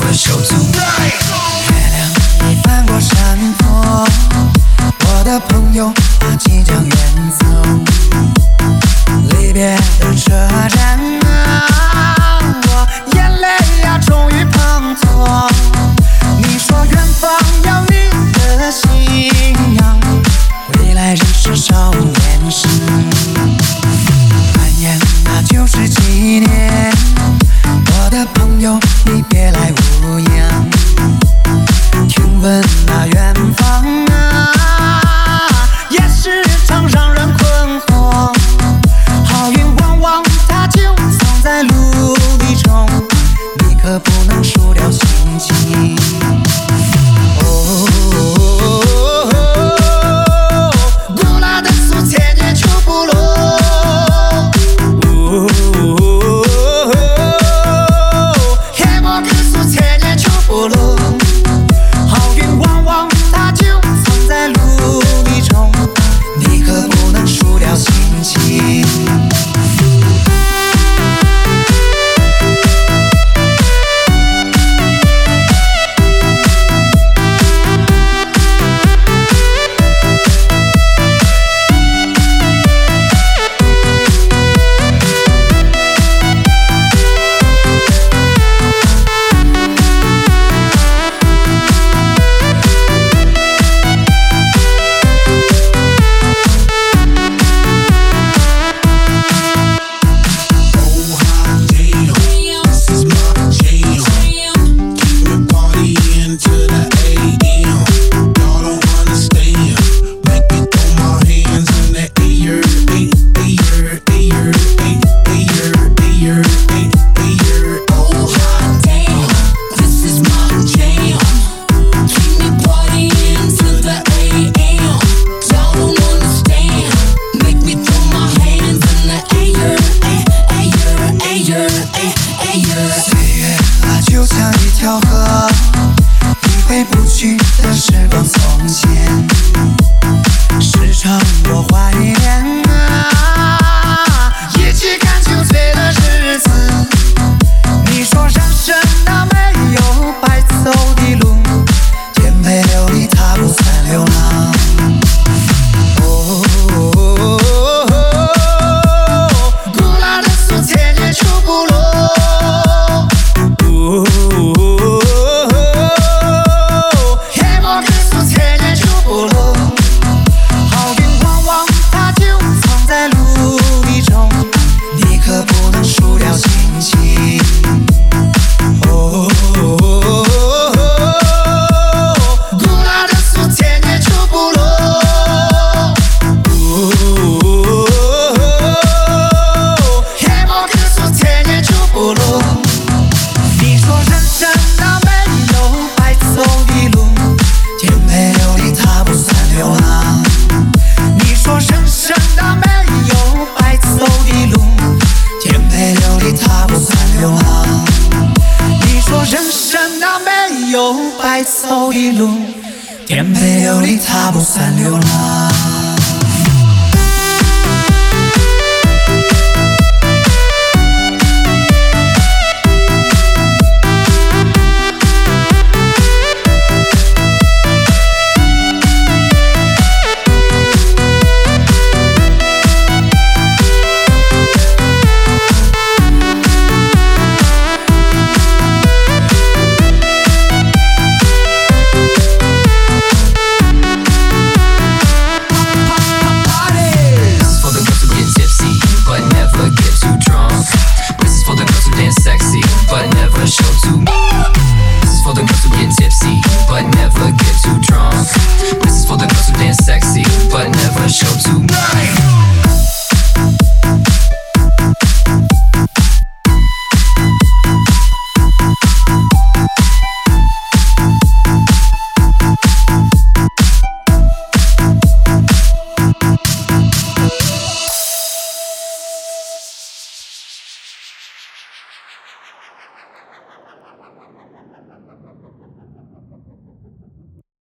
never show to me。 月亮已翻过山坡，我的朋友他即将远走，离别的车站啊，我眼泪呀终于滂沱。你说远方有你的信仰，未来只是少年时，转眼那就是几年。我的朋友，你别来无恙。听闻那远方啊，也是常让人困惑。好运往往它就藏在路里中，你可不能输掉心机。古老的苏千年秋不落。好运往往它就藏在路里中，你可不能输掉心机。白走的路，颠沛流离，它不算流浪。 Sexy, but never show too much.